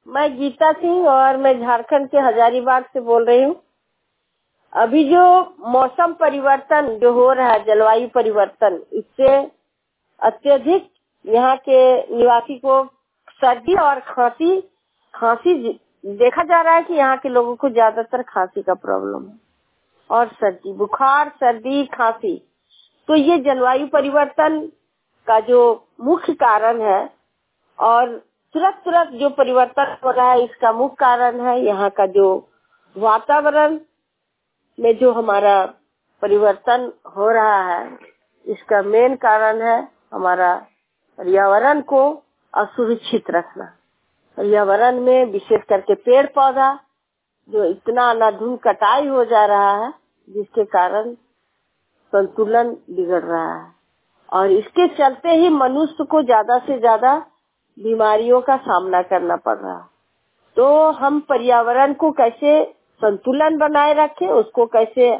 मैं गीता सिंह और मैं झारखंड के हजारीबाग से बोल रही हूँ। अभी जो मौसम परिवर्तन जो हो रहा है, जलवायु परिवर्तन, इससे अत्यधिक यहाँ के निवासी को सर्दी और खांसी देखा जा रहा है कि यहाँ के लोगों को ज्यादातर खांसी का प्रॉब्लम है और सर्दी, बुखार, सर्दी, खांसी। तो ये जलवायु परिवर्तन का जो मुख्य कारण है और तुरंत जो परिवर्तन हो रहा है, इसका मुख्य कारण है यहाँ का जो वातावरण में जो हमारा परिवर्तन हो रहा है। इसका मेन कारण है हमारा पर्यावरण को असुरक्षित रखना। पर्यावरण में विशेष करके पेड़ पौधा जो इतना अंधाधुंध कटाई हो जा रहा है, जिसके कारण संतुलन बिगड़ रहा है और इसके चलते ही मनुष्य को ज्यादा से ज्यादा बीमारियों का सामना करना पड़ रहा है। तो हम पर्यावरण को कैसे संतुलन बनाए रखें, उसको कैसे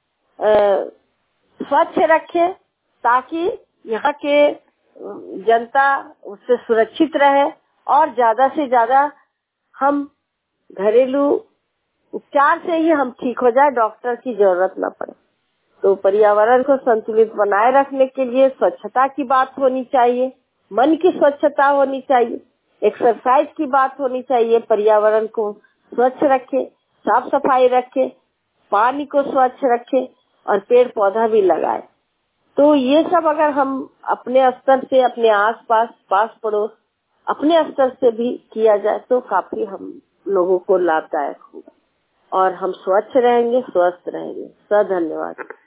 स्वच्छ रखें ताकि यहाँ के जनता उससे सुरक्षित रहे और ज्यादा से ज्यादा हम घरेलू उपचार से ही हम ठीक हो जाए, डॉक्टर की जरूरत न पड़े। तो पर्यावरण को संतुलित बनाए रखने के लिए स्वच्छता की बात होनी चाहिए, मन की स्वच्छता होनी चाहिए, एक्सरसाइज की बात होनी चाहिए। पर्यावरण को स्वच्छ रखे, साफ सफाई रखे, पानी को स्वच्छ रखे और पेड़ पौधा भी लगाए। तो ये सब अगर हम अपने स्तर से, अपने आसपास, पास पड़ोस, अपने स्तर से भी किया जाए तो काफी हम लोगों को लाभदायक होगा और हम स्वच्छ रहेंगे, स्वस्थ रहेंगे। धन्यवाद।